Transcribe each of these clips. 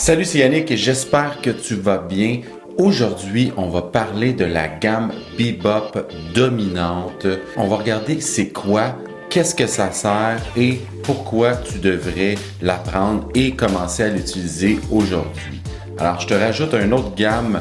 Salut, c'est Yannick et j'espère que tu vas bien. Aujourd'hui, on va parler de la gamme Bebop dominante. On va regarder c'est quoi, qu'est-ce que ça sert et pourquoi tu devrais l'apprendre et commencer à l'utiliser aujourd'hui. Alors, je te rajoute une autre gamme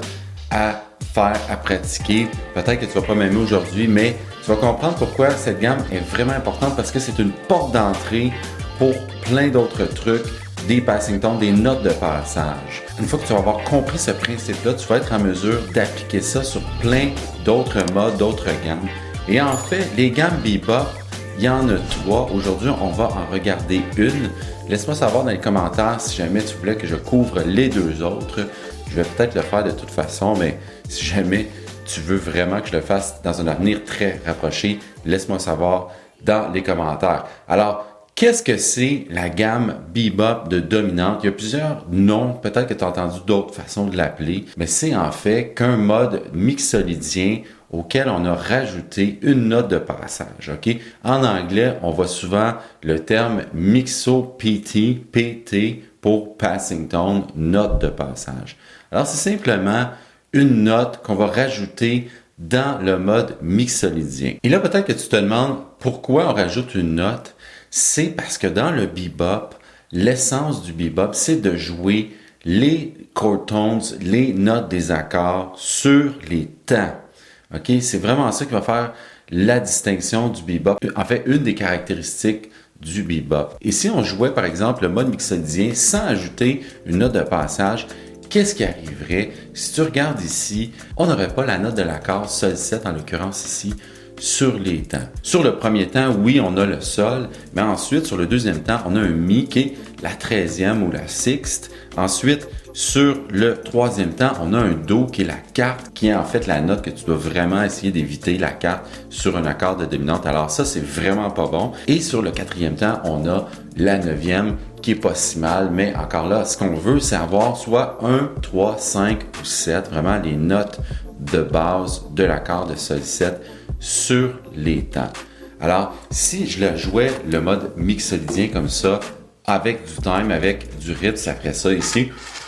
à faire, à pratiquer. Peut-être que tu ne vas pas m'aimer aujourd'hui, mais tu vas comprendre pourquoi cette gamme est vraiment importante parce que c'est une porte d'entrée pour plein d'autres trucs, des passing tones, des notes de passage. Une fois que tu vas avoir compris ce principe-là, tu vas être en mesure d'appliquer ça sur plein d'autres modes, d'autres gammes. Et en fait, les gammes Bebop, il y en a 3. Aujourd'hui, on va en regarder une. Laisse-moi savoir dans les commentaires si jamais tu voulais que je couvre les deux autres. Je vais peut-être le faire de toute façon, mais si jamais tu veux vraiment que je le fasse dans un avenir très rapproché, laisse-moi savoir dans les commentaires. Alors, qu'est-ce que c'est la gamme Bebop de dominante? Il y a plusieurs noms, peut-être que tu as entendu d'autres façons de l'appeler, mais c'est en fait qu'un mode mixolydien auquel on a rajouté une note de passage. Okay? En anglais, on voit souvent le terme Mixo PT, PT pour Passing Tone, note de passage. Alors, c'est simplement une note qu'on va rajouter dans le mode mixolydien. Et là, peut-être que tu te demandes pourquoi on rajoute une note. C'est parce que dans le bebop, l'essence du bebop, c'est de jouer les chord tones, les notes des accords sur les temps. Okay? C'est vraiment ça qui va faire la distinction du bebop. En fait, une des caractéristiques du bebop. Et si on jouait, par exemple, le mode mixolydien sans ajouter une note de passage, qu'est-ce qui arriverait? Si tu regardes ici, on n'aurait pas la note de l'accord sol 7, en l'occurrence ici, sur les temps. Sur le premier temps, oui, on a le sol, mais ensuite, sur le deuxième temps, on a un mi qui est la 13e ou la sixte. Ensuite, sur le troisième temps, on a un do qui est la quarte, qui est en fait la note que tu dois vraiment essayer d'éviter, la quarte, sur un accord de dominante. Alors ça, c'est vraiment pas bon. Et sur le quatrième temps, on a la 9e qui est pas si mal, mais encore là, ce qu'on veut, c'est avoir soit 1, 3, 5 ou 7, vraiment les notes de base de l'accord de sol 7 sur les temps. Alors, si je le jouais le mode mixolydien comme ça, avec du time, avec du rythme, ça ferait ça ici.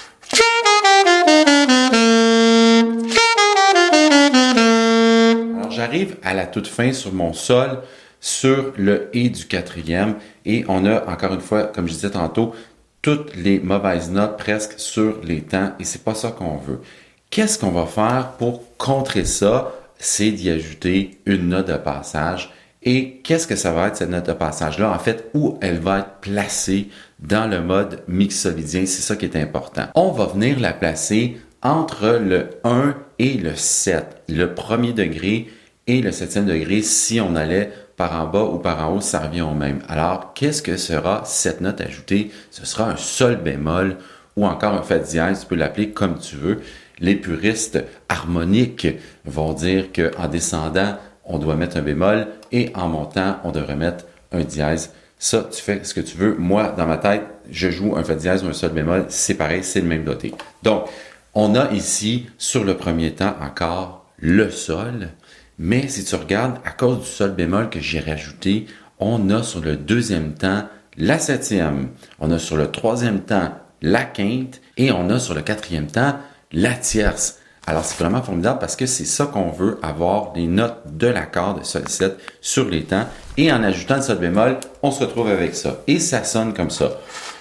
Alors, j'arrive à la toute fin sur mon sol, sur le et du quatrième, et on a, encore une fois, comme je disais tantôt, toutes les mauvaises notes presque sur les temps, et c'est pas ça qu'on veut. Qu'est-ce qu'on va faire pour contrer ça? C'est d'y ajouter une note de passage. Et qu'est-ce que ça va être cette note de passage-là? En fait, où elle va être placée dans le mode mixolydien, c'est ça qui est important. On va venir la placer entre le 1 et le 7, le premier degré et le 7e degré. Si on allait par en bas ou par en haut, ça revient au même. Alors, qu'est-ce que sera cette note ajoutée? Ce sera un sol bémol ou encore un fa dièse, tu peux l'appeler comme tu veux. Les puristes harmoniques vont dire qu'en descendant, on doit mettre un bémol et en montant, on devrait mettre un dièse. Ça, tu fais ce que tu veux. Moi, dans ma tête, je joue un fa dièse ou un sol bémol. C'est pareil, c'est le même doté. Donc, on a ici, sur le premier temps, encore le sol. Mais si tu regardes, à cause du sol bémol que j'ai rajouté, on a sur le deuxième temps la 7e. On a sur le troisième temps la quinte et on a sur le quatrième temps la tierce. Alors, c'est vraiment formidable parce que c'est ça qu'on veut, avoir les notes de l'accord de sol 7 sur les temps. Et en ajoutant le sol bémol, on se retrouve avec ça. Et ça sonne comme ça.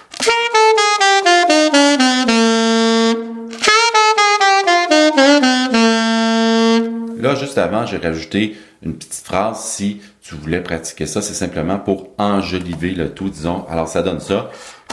Là, juste avant, j'ai rajouté une petite phrase. Si tu voulais pratiquer ça, c'est simplement pour enjoliver le tout, disons. Alors, ça donne ça.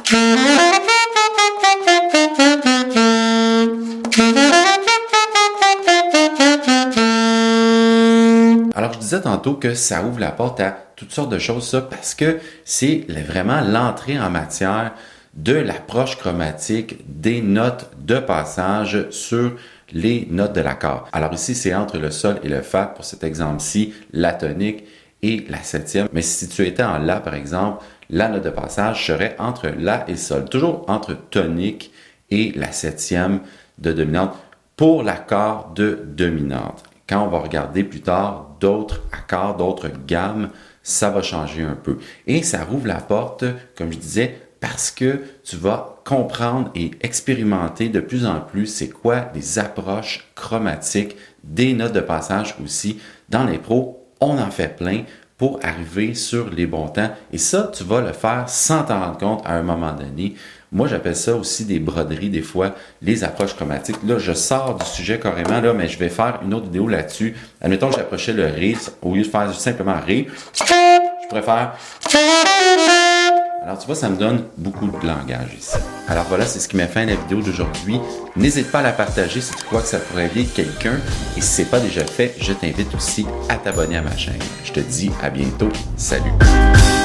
Alors, je disais tantôt que ça ouvre la porte à toutes sortes de choses, ça, parce que c'est vraiment l'entrée en matière de l'approche chromatique des notes de passage sur les notes de l'accord. Alors ici, c'est entre le sol et le fa, pour cet exemple-ci, la tonique et la 7e. Mais si tu étais en la, par exemple, la note de passage serait entre la et sol. Toujours entre tonique et la 7e de dominante pour l'accord de dominante. Quand on va regarder plus tard d'autres accords, d'autres gammes, ça va changer un peu. Et ça rouvre la porte, comme je disais, parce que tu vas comprendre et expérimenter de plus en plus c'est quoi les approches chromatiques, des notes de passage aussi. Dans l'impro, on en fait plein pour arriver sur les bons temps. Et ça, tu vas le faire sans t'en rendre compte à un moment donné. Moi, j'appelle ça aussi des broderies, des fois, les approches chromatiques. Là, je sors du sujet carrément, là, mais je vais faire une autre vidéo là-dessus. Admettons que j'approchais le ré, au lieu de faire simplement ré, je pourrais faire... Alors, tu vois, ça me donne beaucoup de langage ici. Alors voilà, c'est ce qui met fin à la vidéo d'aujourd'hui. N'hésite pas à la partager si tu crois que ça pourrait aider quelqu'un. Et si ce n'est pas déjà fait, je t'invite aussi à t'abonner à ma chaîne. Je te dis à bientôt. Salut!